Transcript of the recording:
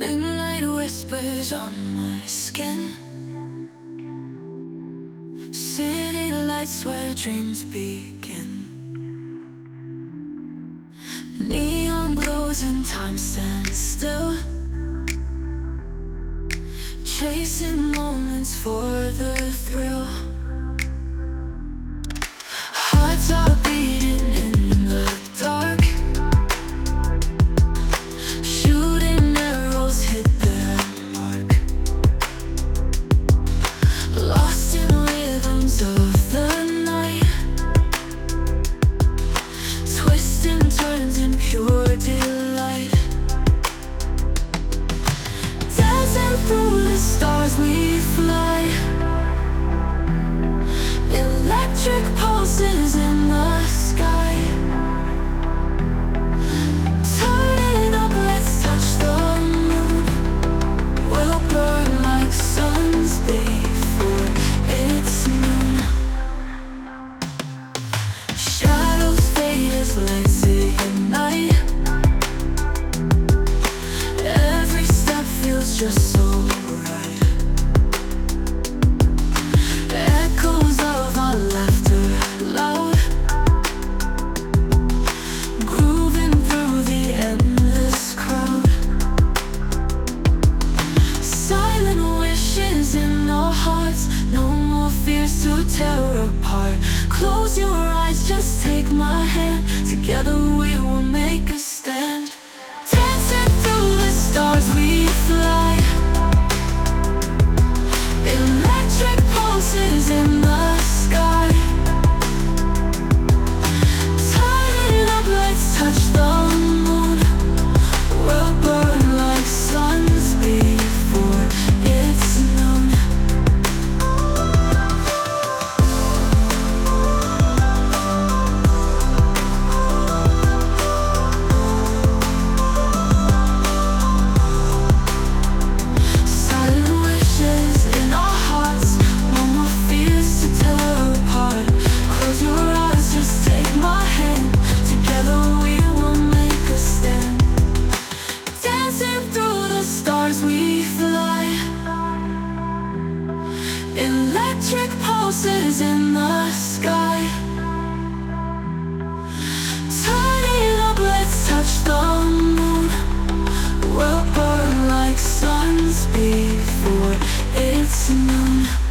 Moonlight whispers on my skin. City lights where dreams begin. Neon glows and time stands still, chasing moments for the thrill. Hearts are beating in the dark, shooting arrows hit their mark. Lost in rhythms of the night, twists and turns in pure delight. Dancing through the stars we fly, electric pulses in the sky. Turn it up, let's touch the moon. We'll burn like suns before it's noon. Shadows fade as lights ignite. Every step feels just so right. Echoes of our laughter loud, grooving through the endless crowd. Silent wishes in our hearts, no more fears to tear apart. Close your eyes, just take my hand. Together we will make a stand. Dancing through the stars we fly, electric pulses in the sky. Turn it up, let's touch the moon. We'll burn like suns before it's noon. Silent wishes in our hearts, no more fears to tear apart. Close your eyes, just take my hand. Together we will make a stand. Dancing through the stars we fly, electric pulses in the sky. Turn it up, let's touch the moon. We'll burn like suns before it's noon.